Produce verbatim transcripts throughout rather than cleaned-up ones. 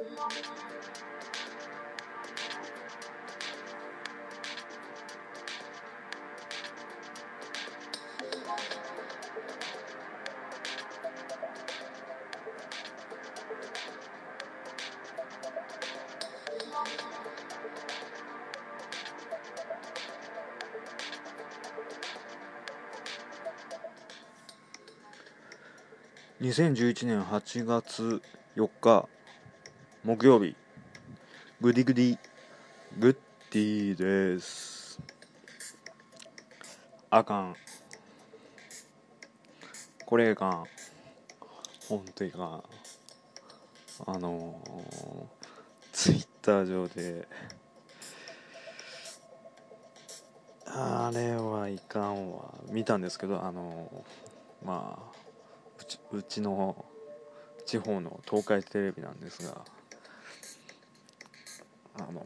にせんじゅういちねんはちがつよっか木曜日、グディグディグッディです。あかん、これがん、ほんといかん。あのー、ツイッター上であれはいかんわ見たんですけど、あのー、まあうち、うちの地方の東海テレビなんですが、あの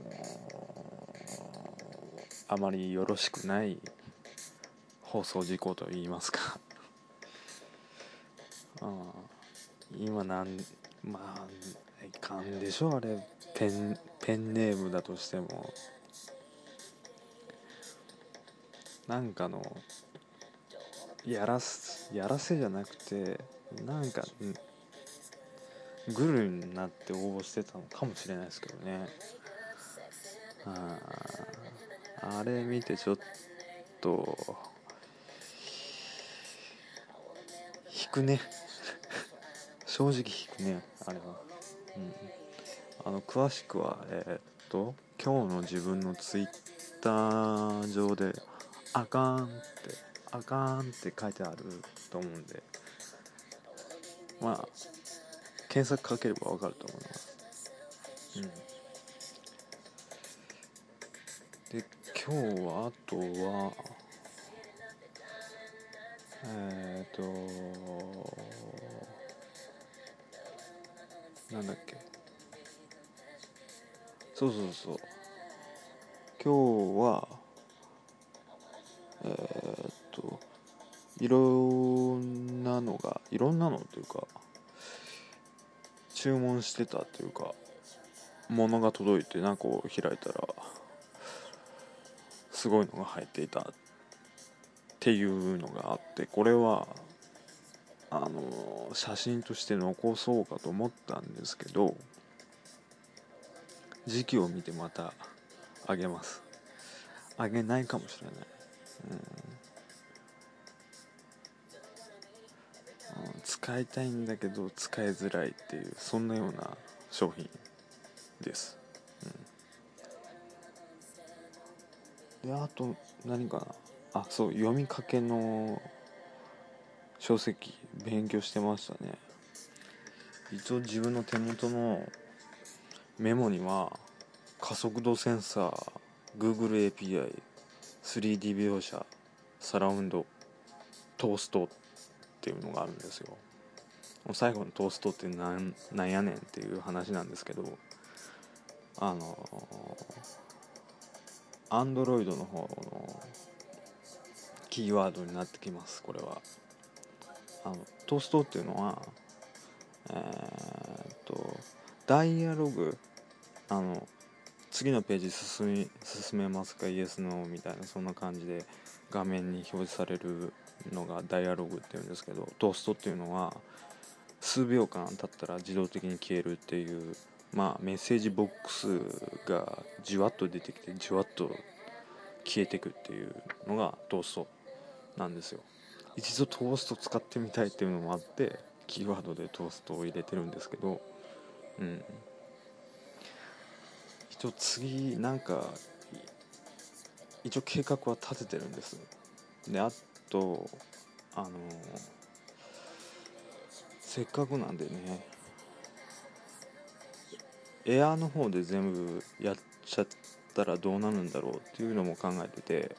ー、あまりよろしくない放送事項と言いますかあ今なんまあいかんでしょ、あれペンペンネームだとしてもなんかのやらすやらせじゃなくて、なんかグルになって応募してたのかもしれないですけどね。ああれ見てちょっと引くね正直引くね、あれは。うん、あの詳しくはえー、っと今日の自分のツイッター上であかんってあかんって書いてあると思うんで、まあ検索かければわかると思います。うん。で今日はあとはえっ、ー、となんだっけ、そうそうそう、今日はえっ、ー、といろんなのがいろんなのというか注文してたというか物が届いて中を開いたらすごいのが入っていたっていうのがあって、これはあの写真として残そうかと思ったんですけど、時期を見てまたあげます。あげないかもしれない。うん、使いたいんだけど使いづらいっていう、そんなような商品です。うん、であと何かなあ、そう、読みかけの書籍勉強してましたね。一応自分の手元のメモには加速度センサー、 Google エーピーアイ、 スリーディー 描写、サラウンド、トーストっていうのがあるんですよ。最後のトーストってなん、なんやねんっていう話なんですけど、あの Android の方のキーワードになってきます。これはあのトーストっていうのはえー、っとダイアログ、あの次のページ進み進めますかイエスノーみたいな、そんな感じで画面に表示されるのがダイアログっていうんですけど、トーストっていうのは数秒間経ったら自動的に消えるっていう、まあメッセージボックスがじわっと出てきてじわっと消えていくっていうのがトーストなんですよ。一度トースト使ってみたいっていうのもあってキーワードでトーストを入れてるんですけど、うん、一応次なんか一応計画は立ててるんです。であとあのせっかくなんでね、エアーの方で全部やっちゃったらどうなるんだろうっていうのも考えてて、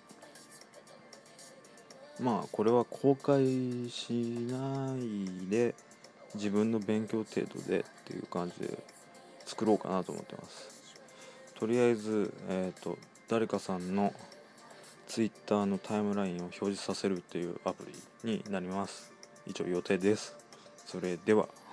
まあこれは公開しないで自分の勉強程度でっていう感じで作ろうかなと思ってます。とりあえず、えーと、誰かさんのツイッターのタイムラインを表示させるっていうアプリになります。一応予定です。それでは。